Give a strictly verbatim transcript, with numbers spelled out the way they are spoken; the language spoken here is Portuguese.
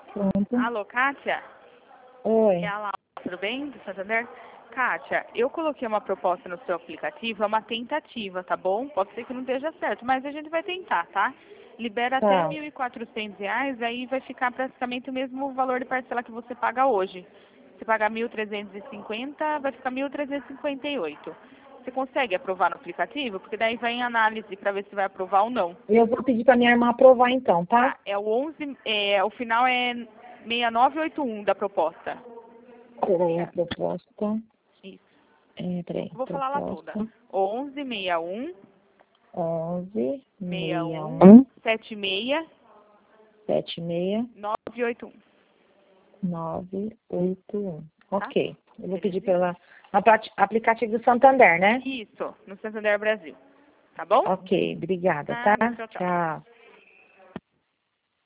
Pronto. Alô, Kátia? Oi. É a Laura, tudo bem? Do Santander? Kátia, eu coloquei uma proposta no seu aplicativo, é uma tentativa, tá bom? Pode ser que não esteja certo, mas a gente vai tentar, tá? Libera até Tá. mil e quatrocentos reais, aí vai ficar praticamente o mesmo valor de parcela que você paga hoje. Se pagar mil trezentos e cinquenta, vai ficar mil trezentos e cinquenta e oito. Você consegue aprovar no aplicativo? Porque daí vai em análise para ver se vai aprovar ou não. Eu vou pedir pra minha irmã aprovar então, tá? Tá, é o onze, é, o final é seis nove oito um da proposta. Peraí, a proposta. Isso. É, peraí, Vou falar lá proposta. toda. onze sessenta e um, onze, sessenta e sessenta e um, um, setenta e seis, setenta e seis, nove oito um. nove oito um. Tá? Ok. Eu vou pedir Belezinha? pela no plat- aplicativo do Santander, né? Isso, no Santander Brasil. Tá bom? Ok, obrigada, tá? Nada, tchau, tchau. Tchau.